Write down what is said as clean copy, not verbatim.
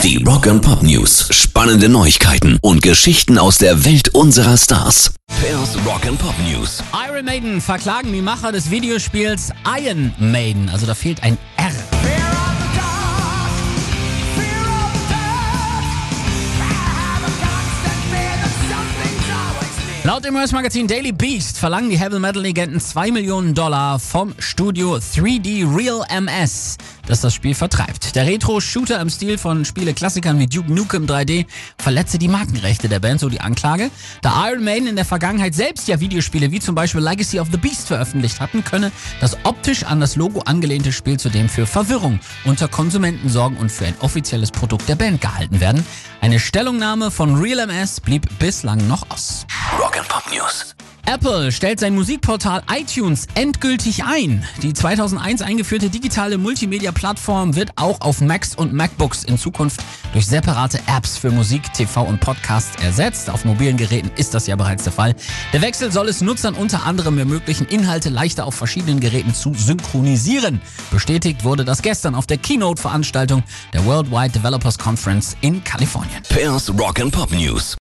Die Rock & Pop News. Spannende Neuigkeiten und Geschichten aus der Welt unserer Stars. Pairs Rock & Pop News. Iron Maiden verklagen die Macher des Videospiels Iron Maiden. Also da fehlt ein R. Laut dem US-Magazin Daily Beast verlangen die Heavy-Metal-Legenden $2 Millionen vom Studio 3D Real MS, das das Spiel vertreibt. Der Retro-Shooter im Stil von Spiele-Klassikern wie Duke Nukem 3D verletze die Markenrechte der Band, so die Anklage. Da Iron Maiden in der Vergangenheit selbst ja Videospiele wie zum Beispiel Legacy of the Beast veröffentlicht hatten, könne das optisch an das Logo angelehnte Spiel zudem für Verwirrung unter Konsumenten sorgen und für ein offizielles Produkt der Band gehalten werden. Eine Stellungnahme von Real MS blieb bislang noch aus. Rock & Pop News. Apple stellt sein Musikportal iTunes endgültig ein. Die 2001 eingeführte digitale Multimedia-Plattform wird auch auf Macs und MacBooks in Zukunft durch separate Apps für Musik, TV und Podcasts ersetzt. Auf mobilen Geräten ist das ja bereits der Fall. Der Wechsel soll es Nutzern unter anderem ermöglichen, Inhalte leichter auf verschiedenen Geräten zu synchronisieren. Bestätigt wurde das gestern auf der Keynote-Veranstaltung der Worldwide Developers Conference in Kalifornien. Pairs Rock & Pop News.